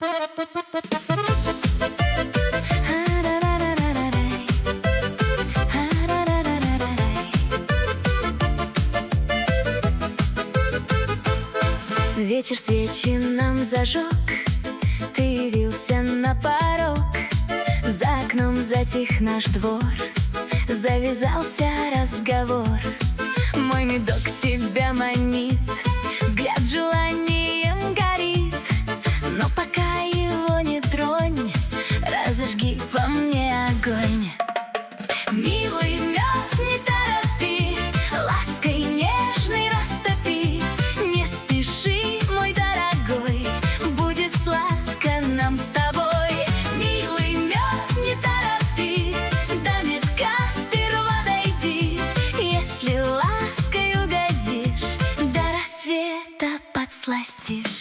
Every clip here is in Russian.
Вечер свечи нам зажег, ты явился на порог. За окном затих наш двор, завязался разговор. Мой медок тебя манит, взгляд желанием горит. Но пока его не тронь, разожги во мне огонь. Милый мед, не торопи, лаской нежной растопи. Не спеши, мой дорогой, будет сладко нам с тобой. Милый мед, не торопи, до медка сперва дойди. Если лаской угодишь, до рассвета подсластишь.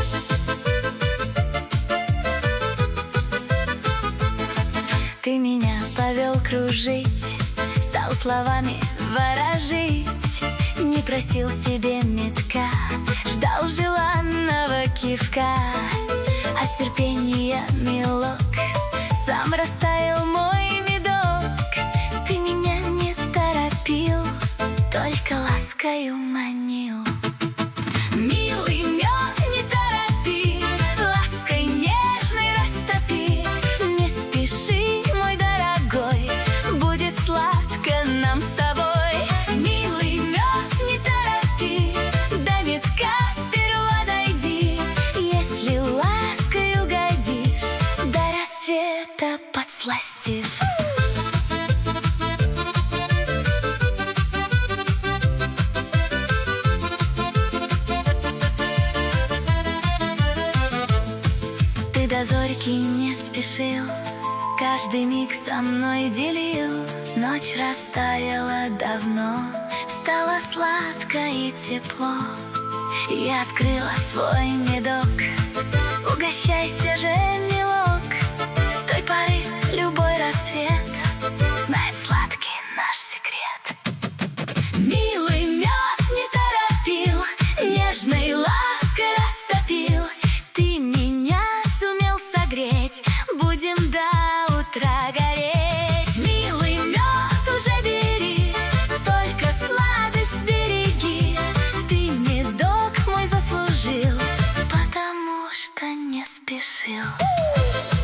Ты меня повел кружить, стал словами ворожить. Не просил себе метка, ждал желанного кивка. От терпения милок сам растаял мой медок. Ты меня не торопил, только ласкою манил. Милый мед, не торопи, лаской нежной растопи. Не спеши, мой дорогой, будет сладко нам с тобой. Милый мед, не торопи, до медка сперва дойди. Если лаской угодишь, до рассвета подсластишь. Ты до зорьки не спешил, каждый миг со мной делил. Ночь растаяла давно, стало сладко и тепло. Я открыла свой медок, угощайся же, милок. С той поры любой рассвет знает сладкий наш секрет. Милый мед, не торопил, нежной лаской растопил. Ты меня сумел согреть, будем до утра гореть. Милый мед, уже бери, только сладость береги. Ты медок мой заслужил, потому что не спешил.